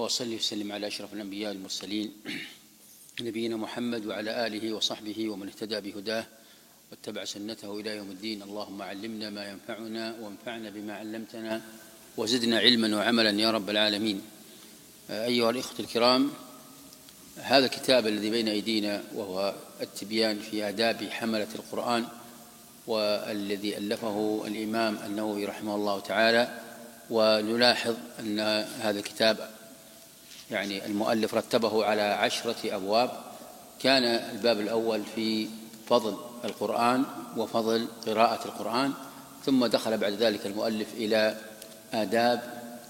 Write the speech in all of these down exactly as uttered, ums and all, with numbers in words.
وأصلي وسلم على أشرف الأنبياء والمرسلين نبينا محمد وعلى آله وصحبه ومن اهتدى بهداه واتبع سنته إلى يوم الدين. اللهم علمنا ما ينفعنا وانفعنا بما علمتنا وزدنا علما وعملا يا رب العالمين. أيها الإخوة الكرام، هذا الكتاب الذي بين أيدينا وهو التبيان في آداب حملة القرآن، والذي ألفه الإمام النووي رحمه الله تعالى. ونلاحظ أن هذا الكتاب يعني المؤلف رتبه على عشرة أبواب. كان الباب الأول في فضل القرآن وفضل قراءة القرآن، ثم دخل بعد ذلك المؤلف إلى آداب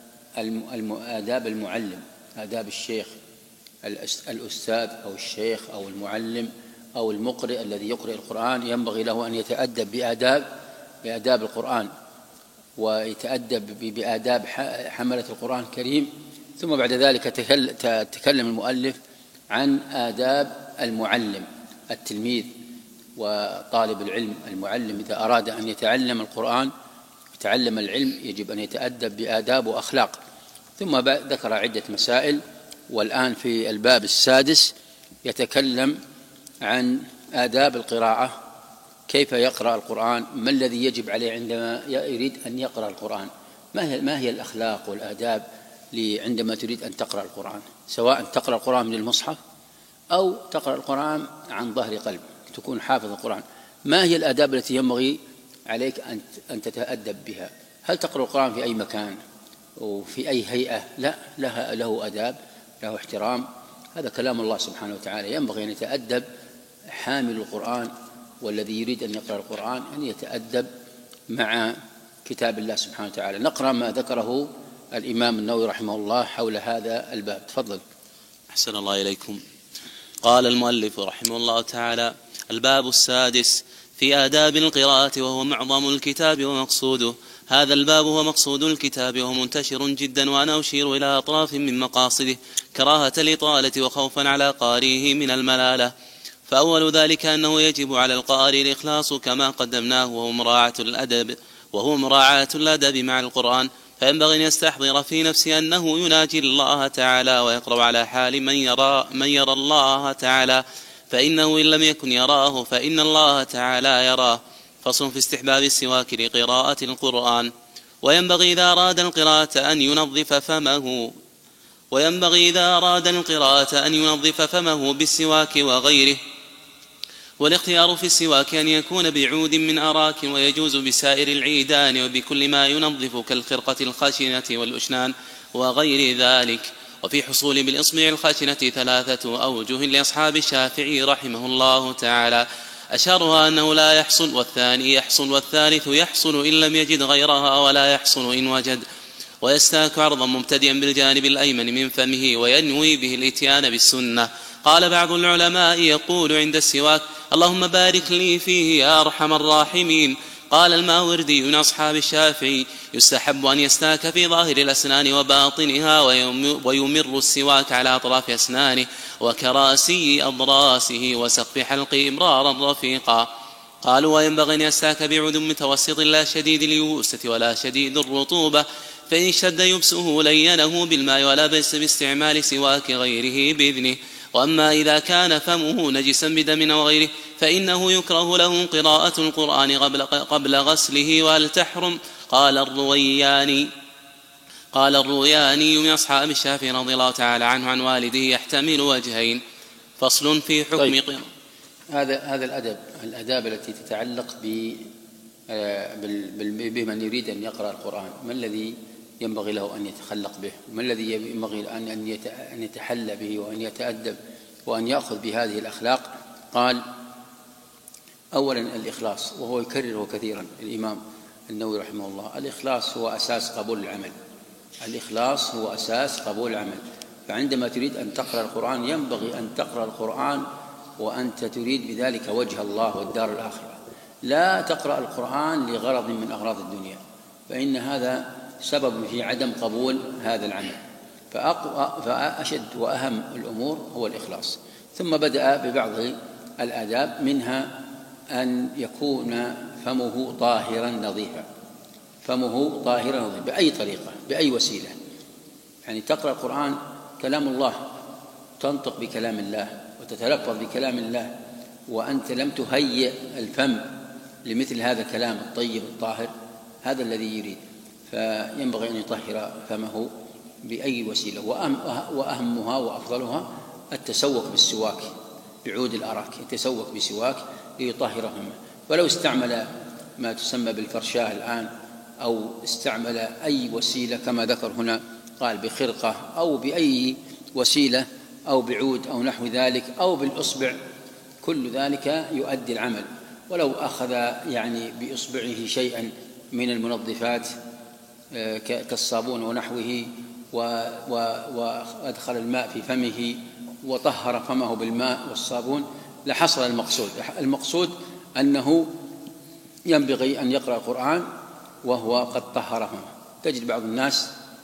آداب المعلم، آداب الشيخ الأستاذ أو الشيخ أو المعلم أو المقرئ الذي يقرئ القرآن، ينبغي له أن يتأدب بآداب بآداب القرآن ويتأدب بآداب حملة القرآن الكريم. ثم بعد ذلك تكلم المؤلف عن آداب المعلم التلميذ وطالب العلم. المعلم إذا أراد أن يتعلم القرآن يتعلم العلم يجب أن يتأدب بآداب وأخلاق. ثم ذكر عدة مسائل، والآن في الباب السادس يتكلم عن آداب القراءة، كيف يقرأ القرآن، ما الذي يجب عليه عندما يريد أن يقرأ القرآن، ما هي, ما هي الأخلاق والآداب عندما تريد أن تقرأ القرآن، سواء تقرأ القرآن من المصحف أو تقرأ القرآن عن ظهر قلب تكون حافظ القرآن. ما هي الآداب التي ينبغي عليك أن تتأدب بها؟ هل تقرأ القرآن في أي مكان وفي أي هيئة؟ لا، لها له آداب، له احترام. هذا كلام الله سبحانه وتعالى، ينبغي أن يتأدب حامل القرآن والذي يريد أن يقرأ القرآن أن يتأدب مع كتاب الله سبحانه وتعالى. نقرأ ما ذكره الإمام النووي رحمه الله حول هذا الباب. تفضل. أحسن الله إليكم. قال المؤلف رحمه الله تعالى: الباب السادس في آداب القراءة، وهو معظم الكتاب ومقصوده. هذا الباب هو مقصود الكتاب وهو منتشر جدا، وأنا أشير إلى أطراف من مقاصده كراهة الإطالة وخوفا على قارئه من الملالة. فأول ذلك أنه يجب على القارئ الإخلاص كما قدمناه، وهو مراعاة الأدب وهو مراعاة الأدب مع القرآن. فينبغي أن يستحضر في نفسه أنه يناجي الله تعالى ويقرأ على حال من يرى, من يرى الله تعالى، فإنه إن لم يكن يراه فإن الله تعالى يراه. فصل في استحباب السواك لقراءة القرآن. وينبغي إذا أراد القراءة أن ينظف فمه وينبغي إذا أراد القراءة أن ينظف فمه بالسواك وغيره. والاختيار في السواك أن يكون بعود من أراك، ويجوز بسائر العيدان وبكل ما ينظف كالخرقة الخشنة والأشنان وغير ذلك. وفي حصول بالإصبع الخشنة ثلاثة أوجه لأصحاب الشافعي رحمه الله تعالى، أشارها أنه لا يحصل، والثاني يحصل، والثالث يحصل إن لم يجد غيرها، ولا يحصل إن وجد. ويستاك عرضا مبتدئا بالجانب الأيمن من فمه وينوي به الإتيان بالسنة. قال بعض العلماء يقول عند السواك: اللهم بارك لي فيه يا أرحم الراحمين. قال الماوردي من أصحاب الشافعي: يستحب أن يستاك في ظاهر الأسنان وباطنها، ويمر السواك على أطراف أسنانه وكراسي أضراسه وسقف حلقه إمرارا رفيقا. قالوا: وينبغي أن يستاك بعود متوسط لا شديد اليبوسة ولا شديد الرطوبة، فإن اشتد يبسه لينه بالماء، ولا بأس باستعمال سواك غيره بإذنه. وأما إذا كان فمه نجسا بدم وغيره فإنه يكره له قراءة القرآن قبل, قبل غسله. وهل تحرم؟ قال الروياني قال الروياني من أصحاب الشافعي رضي الله تعالى عنه عن والده يحتمل وجهين. فصل في حكم طيب. قراءة. هذا هذا الأدب الآداب التي تتعلق بمن يريد أن يقرأ القرآن، ما الذي ينبغي له أن يتخلق به، وما الذي ينبغي أن يتحلى به وأن يتأدب وأن يأخذ بهذه الأخلاق. قال: أولا الإخلاص، وهو يكرره كثيرا الإمام النووي رحمه الله. الإخلاص هو أساس قبول العمل، الإخلاص هو أساس قبول العمل. فعندما تريد أن تقرأ القرآن ينبغي أن تقرأ القرآن وأنت تريد بذلك وجه الله والدار الآخرة. لا تقرأ القرآن لغرض من أغراض الدنيا، فإن هذا سبب في عدم قبول هذا العمل. فأشد وأهم الأمور هو الإخلاص. ثم بدأ ببعض الآداب، منها أن يكون فمه طاهرا نظيفا، فمه طاهرا نظيفا بأي طريقة بأي وسيلة. يعني تقرأ القرآن كلام الله، تنطق بكلام الله وتتلفظ بكلام الله وأنت لم تهيئ الفم لمثل هذا الكلام الطيب الطاهر، هذا الذي يريد. فينبغي أن يطهر فمه بأي وسيلة، وأهمها وأفضلها التسوك بالسواك بعود الأراك، يتسوك بسواك ليطهر فمه. ولو استعمل ما تسمى بالفرشاة الآن أو استعمل أي وسيلة كما ذكر هنا، قال بخرقة أو بأي وسيلة أو بعود أو نحو ذلك أو بالإصبع، كل ذلك يؤدي العمل. ولو أخذ يعني بإصبعه شيئا من المنظفات كالصابون ونحوه وأدخل الماء في فمه وطهر فمه بالماء والصابون لحصل المقصود. المقصود أنه ينبغي أن يقرأ القرآن وهو قد طهر فمه. تجد بعض الناس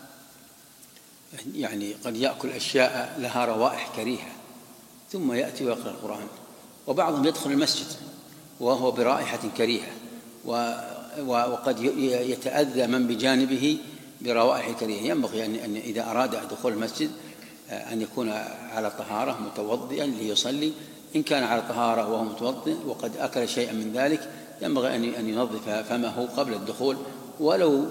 يعني قد يأكل أشياء لها روائح كريهة ثم يأتي ويقرأ القرآن، وبعضهم يدخل المسجد وهو برائحة كريهة، وقد يتأذى من بجانبه بروائح كريهة. ينبغي أن إذا أراد دخول المسجد أن يكون على طهارة متوضئا ليصلي. إن كان على طهارة وهو متوضئ وقد أكل شيئا من ذلك ينبغي أن ينظف فمه قبل الدخول ولو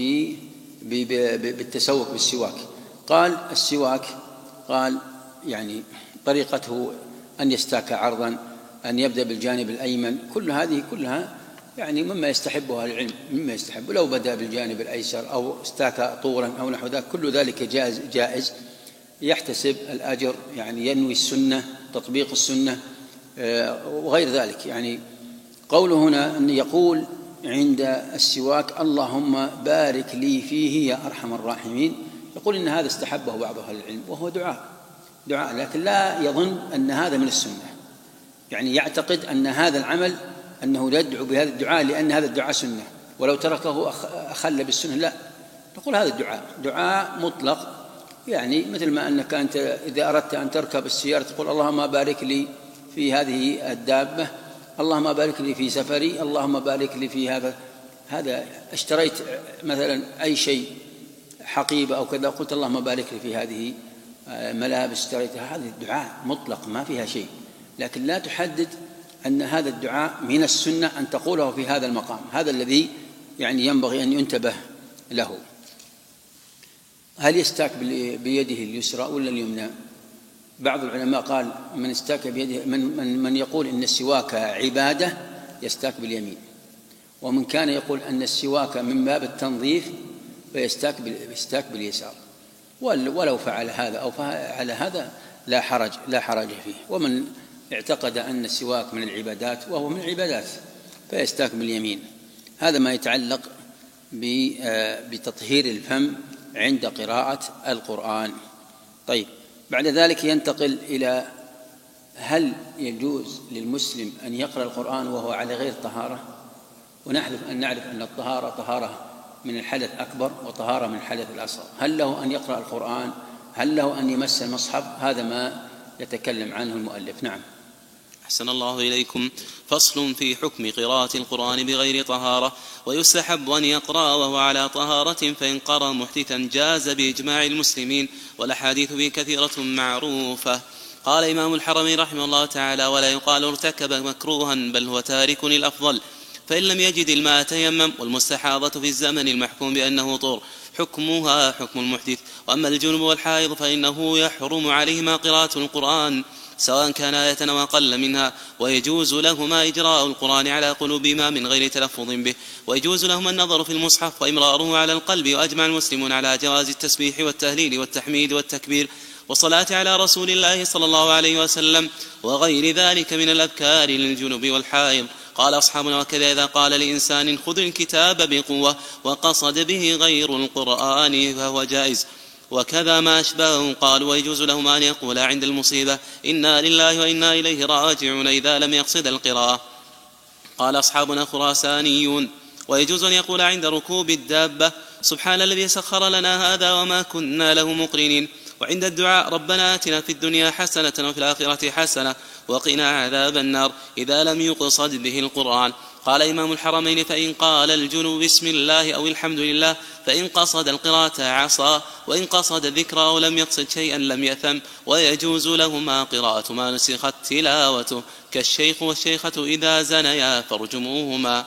بالتسوك بالسواك. قال السواك، قال يعني طريقته أن يستاك عرضا، أن يبدأ بالجانب الأيمن، كل هذه كلها يعني مما يستحبها العلم، مما يستحب. لو بدأ بالجانب الأيسر أو استاك طولا أو نحو ذلك كل ذلك جائز, جائز يحتسب الأجر، يعني ينوي السنة، تطبيق السنة وغير ذلك. يعني قوله هنا أن يقول عند السواك اللهم بارك لي فيه يا أرحم الراحمين، يقول إن هذا استحبه بعض أهل العلم وهو دعاء دعاء لكن لا يظن أن هذا من السنة، يعني يعتقد أن هذا العمل أنه يدعو بهذا الدعاء لأن هذا الدعاء سنة، ولو تركه أخل بالسنة. لا، نقول هذا الدعاء دعاء مطلق، يعني مثل ما أنك أنت إذا أردت أن تركب السيارة تقول اللهم بارك لي في هذه الدابة، اللهم بارك لي في سفري، اللهم بارك لي في هذا. هذا اشتريت مثلا أي شيء حقيبة أو كذا قلت اللهم بارك لي في هذه ملابس اشتريتها، هذه الدعاء مطلق ما فيها شيء، لكن لا تحدد أن هذا الدعاء من السنة أن تقوله في هذا المقام. هذا الذي يعني ينبغي أن ينتبه له. هل يستاك بيده اليسرى ولا اليمنى؟ بعض العلماء قال من استاك بيده من, من, من يقول إن السواك عبادة يستاك باليمين، ومن كان يقول أن السواك من باب التنظيف فيستاك يستاك باليسار، ولو فعل هذا أو فعل هذا لا حرج لا حرج فيه. ومن اعتقد أن السواك من العبادات وهو من العبادات فيستاك باليمين. هذا ما يتعلق بتطهير الفم عند قراءة القرآن. طيب، بعد ذلك ينتقل إلى هل يجوز للمسلم أن يقرأ القرآن وهو على غير طهارة؟ ونحن أن نعرف أن الطهارة طهارة من الحدث الأكبر وطهارة من الحدث الأصغر. هل له أن يقرأ القرآن؟ هل له أن يمس المصحف؟ هذا ما يتكلم عنه المؤلف. نعم. أحسن الله إليكم. فصل في حكم قراءة القرآن بغير طهارة. ويستحب أن يقرأ وهو على طهارة، فإن قرأ محدثا جاز بإجماع المسلمين، والأحاديث به كثيرة معروفة. قال إمام الحرمين رحمه الله تعالى: ولا يقال ارتكب مكروها بل هو تارك الأفضل، فإن لم يجد الماء تيمم. والمستحاضة في الزمن المحكوم بأنه طور حكمها حكم المحدث. وأما الجنب والحائض فإنه يحرم عليهما قراءة القرآن سواء كان آية أو أقل منها، ويجوز لهما إجراء القرآن على قلوبهما من غير تلفظ به، ويجوز لهما النظر في المصحف وإمراره على القلب. وأجمع المسلمون على جواز التسبيح والتهليل والتحميد والتكبير والصلاة على رسول الله صلى الله عليه وسلم وغير ذلك من الأذكار للجنب والحائض. قال أصحابنا: وكذا إذا قال لإنسان خذ الكتاب بقوة وقصد به غير القرآن فهو جائز، وكذا ما أشبهه. قال: ويجوز لهما أن يقول عند المصيبة إنا لله وإنا إليه راجعون إذا لم يقصد القراءة. قال أصحابنا خراسانيون: ويجوز أن يقول عند ركوب الدابة سبحان الذي سخر لنا هذا وما كنا له مقرنين. وعند الدعاء ربنا آتنا في الدنيا حسنة وفي الآخرة حسنة وقنا عذاب النار إذا لم يقصد به القرآن. قال إمام الحرمين: فإن قال الجنوب بسم الله أو الحمد لله، فإن قصد القراءة عصى، وإن قصد الذكر أو لم يقصد شيئا لم يثم، ويجوز لهما قراءة ما نسخت تلاوته، كالشيخ والشيخة إذا زنيا فارجموهما.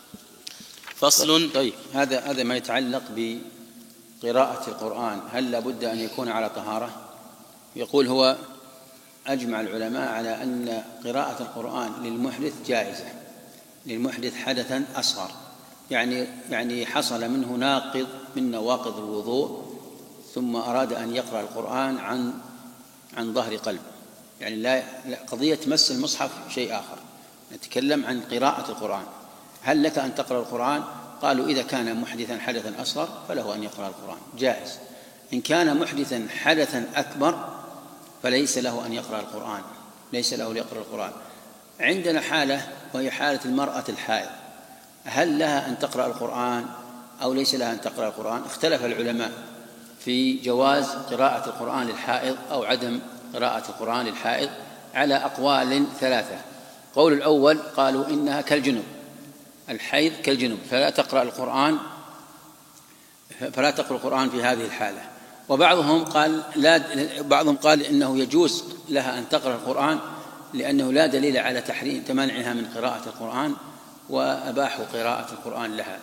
فصل. طيب، هذا هذا ما يتعلق بقراءة القرآن، هل لابد أن يكون على طهارة؟ يقول هو: أجمع العلماء على أن قراءة القرآن للمحدث جائزة، للمحدث حدثا أصغر، يعني يعني حصل منه ناقض من نواقض الوضوء ثم أراد أن يقرأ القرآن عن عن ظهر قلب، يعني لا قضية مس المصحف شيء آخر، نتكلم عن قراءة القرآن. هل لك أن تقرأ القرآن؟ قالوا: إذا كان محدثا حدثا أصغر فله أن يقرأ القرآن، جائز. إن كان محدثا حدثا أكبر فليس له أن يقرأ القرآن، ليس له أن يقرأ القرآن. عندنا حالة وهي حالة المرأة الحائض، هل لها أن تقرأ القرآن أو ليس لها أن تقرأ القرآن؟ اختلف العلماء في جواز قراءة القرآن للحائض أو عدم قراءة القرآن للحائض على أقوال ثلاثة. قول الأول قالوا إنها كالجنوب، الحيض كالجنوب، فلا تقرأ القرآن فلا تقرأ القرآن في هذه الحالة. وبعضهم قال لا بعضهم قال إنه يجوز لها أن تقرأ القرآن لأنه لا دليل على تحريم تمنعها من قراءة القرآن، وأباحوا قراءة القرآن لها.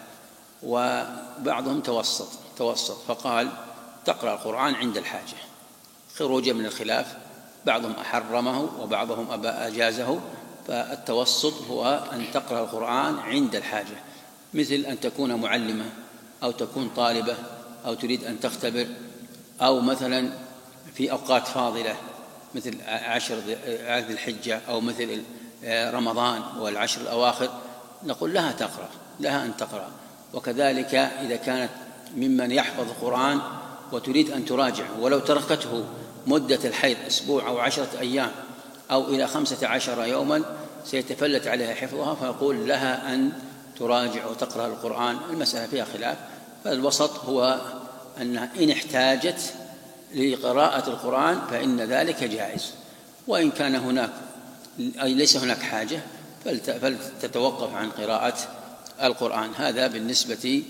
وبعضهم توسط توسط فقال تقرأ القرآن عند الحاجة، خروجا من الخلاف، بعضهم أحرمه وبعضهم أجازه. فالتوسط هو أن تقرأ القرآن عند الحاجة، مثل أن تكون معلمة أو تكون طالبة أو تريد أن تختبر، أو مثلا في أوقات فاضلة مثل عشر ذي الحجة أو مثل رمضان والعشر الأواخر، نقول لها تقرأ لها أن تقرأ. وكذلك إذا كانت ممن يحفظ القرآن وتريد أن تراجع، ولو تركته مدة الحيض أسبوع أو عشرة أيام أو إلى خمسة عشر يوما سيتفلت عليها حفظها، فيقول لها أن تراجع وتقرأ القرآن. المسألة فيها خلاف، فالوسط هو أن إن احتاجت لقراءة القرآن فإن ذلك جائز، وإن كان هناك أي ليس هناك حاجة فلتتوقف عن قراءة القرآن. هذا بالنسبة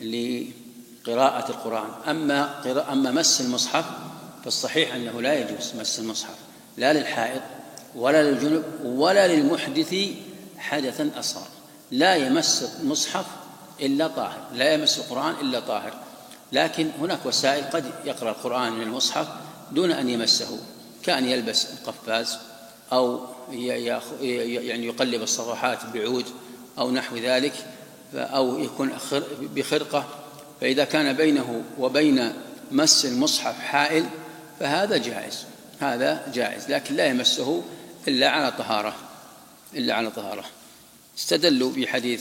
لقراءة القرآن. أما أما مس المصحف فالصحيح أنه لا يجوز مس المصحف، لا للحائض ولا للجنب ولا للمحدث حدثا أصغر. لا يمس المصحف إلا طاهر، لا يمس القرآن إلا طاهر. لكن هناك وسائل قد يقرأ القرآن من المصحف دون أن يمسه، كان يلبس القفاز أو يعني يقلب الصفحات بعود أو نحو ذلك، أو يكون بخرقة، فإذا كان بينه وبين مس المصحف حائل فهذا جائز، هذا جائز، لكن لا يمسه إلا على طهارة إلا على طهارة. استدلوا بحديث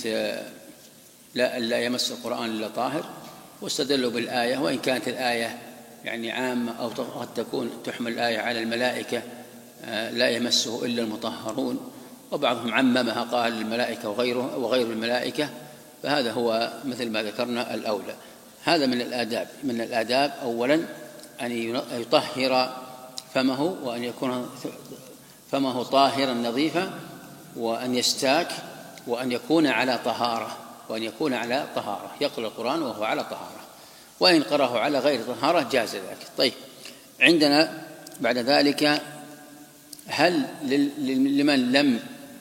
لا, لا يمس القرآن إلا طاهر، واستدلوا بالآية، وإن كانت الآية يعني عامة أو قد تكون تحمل الآية على الملائكة لا يمسه إلا المطهرون، وبعضهم عممها قال الملائكة وغيره وغير الملائكة، فهذا هو مثل ما ذكرنا الأولى. هذا من الآداب من الآداب أولا أن يطهر فمه، وأن يكون فمه طاهرا نظيفا، وأن يستاك، وأن يكون على طهارة وأن يكون على طهارة يقرأ القرآن وهو على طهارة، وإن قرأه على غير طهارة جاز ذلك. طيب، عندنا بعد ذلك هل لمن لم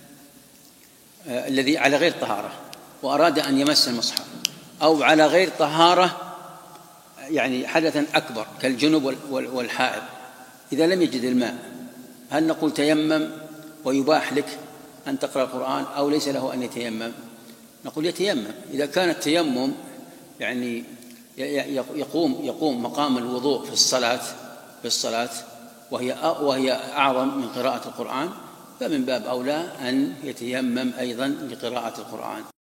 آه الذي على غير طهارة وأراد أن يمس المصحف أو على غير طهارة يعني حدثا أكبر كالجنوب والحائض، إذا لم يجد الماء هل نقول تيمم ويباح لك أن تقرأ القرآن أو ليس له أن يتيمم؟ نقول يتيمم. إذا كان التيمم يعني يقوم يقوم مقام الوضوء في الصلاة في الصلاة وهي وهي أعظم من قراءة القرآن، فمن باب أولى أن يتيمم أيضا لقراءة القرآن.